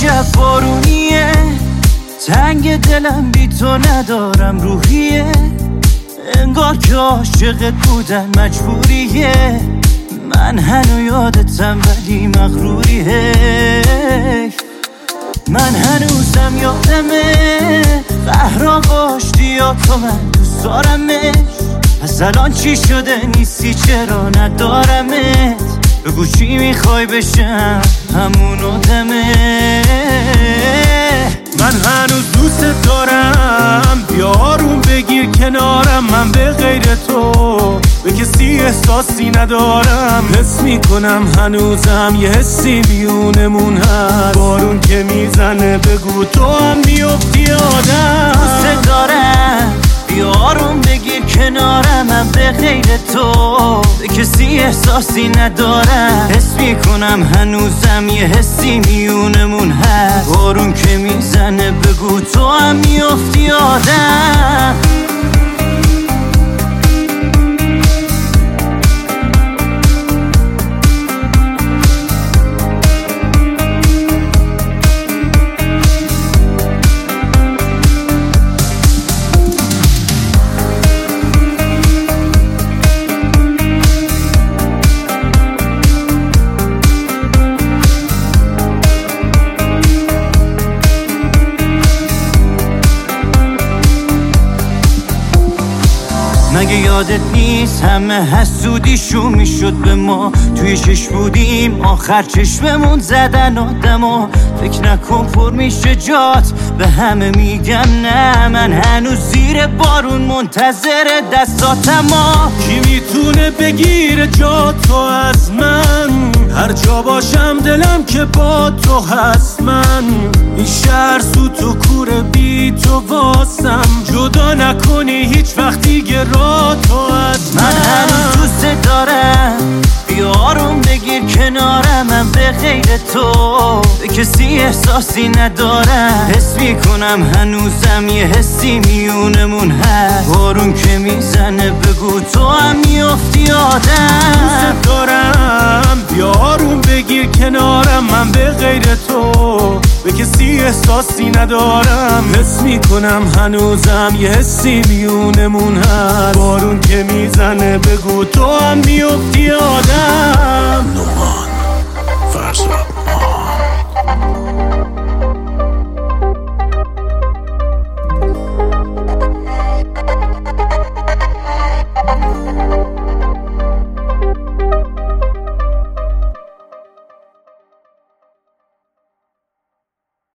عجب بارونیه، تنگ دلم بی تو ندارم روحیه، انگار که عاشقت بودن مجبوریه، من هنو یادتم ولی مغروریه، من هنوزم یادمه قهرا باشتی یا تو من دوست دارمش، پس الان چی شده نیستی چرا ندارمت، بگو چی میخوای بشم همون آدمه، من هنوز دوست دارم، بیا آروم بگیر کنارم، من به غیر تو به کسی احساسی ندارم، حس میکنم هنوزم یه حسی میونمون هست، بارون که میزنه بگو تو هم میافتی آدم، دوست دارم بیا آروم بگیر کنارم، من به غیر تو به کسی احساسی ندارم، حس میکنم هنوزم یه حسی میونمون هست، بارون که میزنه بگو تو هم میافتی آدم. مگه یادت نیست همه حسودیشون میشد به ما، توی چشم بودیم آخر چشممون زدن آدما، فکر نکن پر میشه جات به همه میگم نه، من هنوز زیر بارون منتظر دستاتما، کی میتونه بگیره جاتو از من، هر جا باشم دلم که با تو هست، من این شهر سوت و کوره بی تو واسم، جدا نکنی هیچ وقت دیگه را تو از من هنوز دوست دارم بیا آروم بگیر کنارم، من به غیر تو به کسی احساسی ندارم، حس میکنم هنوزم یه حسی میونمون هست، بارون که میزنه بگو تو هم میافتی آدم، دوست دارم بیا آروم بگیر کنارم، من به غیر تو به کسی احساسی ندارم، حس میکنم هنوزم یه حسی میونمون هست، بارون که میزنه بگو تو هم میافتی آدم. نومان فرزاد